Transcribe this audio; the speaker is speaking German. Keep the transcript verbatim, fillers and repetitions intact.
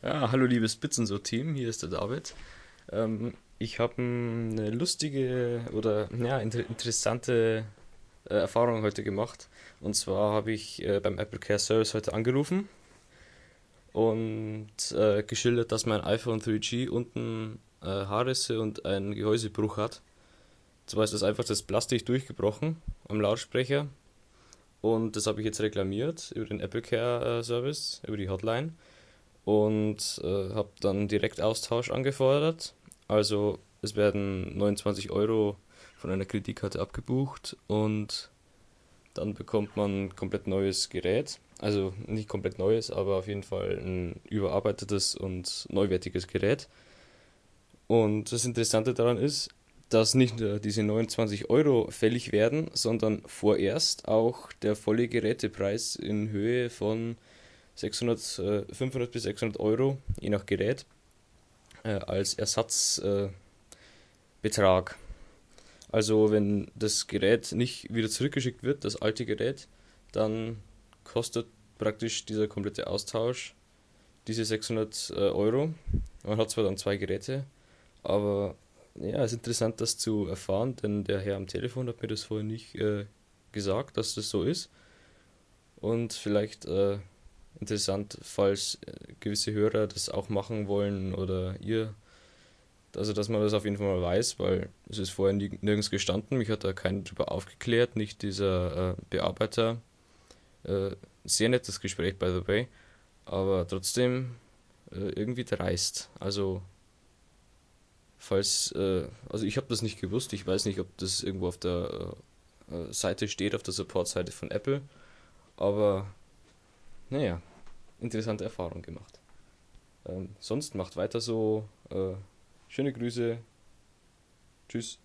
Ja, hallo liebes Bitsenso-Team, hier ist der David. Ähm, ich habe eine lustige oder ja, inter interessante äh, Erfahrung heute gemacht. Und zwar habe ich äh, beim Apple Care Service heute angerufen und äh, geschildert, dass mein iPhone drei G unten äh, Haarrisse und einen Gehäusebruch hat. Zwar ist das einfach das Plastik durchgebrochen am Lautsprecher und das habe ich jetzt reklamiert über den Apple Care äh, Service, über die Hotline. Und äh, habe dann direkt Austausch angefordert. Also es werden neunundzwanzig Euro von einer Kreditkarte abgebucht und dann bekommt man ein komplett neues Gerät. Also nicht komplett neues, aber auf jeden Fall ein überarbeitetes und neuwertiges Gerät. Und das Interessante daran ist, dass nicht nur diese neunundzwanzig Euro fällig werden, sondern vorerst auch der volle Gerätepreis in Höhe von sechshundert, äh, fünfhundert bis sechshundert Euro, je nach Gerät, äh, als Ersatzbetrag. Äh, also wenn das Gerät nicht wieder zurückgeschickt wird, das alte Gerät, dann kostet praktisch dieser komplette Austausch diese sechshundert äh, Euro. Man hat zwar dann zwei Geräte, aber ja, es ist interessant, das zu erfahren, denn der Herr am Telefon hat mir das vorher nicht äh, gesagt, dass das so ist. Und vielleicht äh, interessant, falls äh, gewisse Hörer das auch machen wollen oder ihr. Also, dass man das auf jeden Fall mal weiß, weil es ist vorher nie, nirgends gestanden. Mich hat da keiner darüber aufgeklärt, nicht dieser äh, Bearbeiter. Äh, Sehr nettes Gespräch, by the way, aber trotzdem äh, irgendwie dreist. Also, falls, äh, also ich habe das nicht gewusst. Ich weiß nicht, ob das irgendwo auf der äh, äh, Seite steht, auf der Support-Seite von Apple, aber naja, interessante Erfahrung gemacht. Ähm, sonst macht weiter so. Äh, schöne Grüße. Tschüss.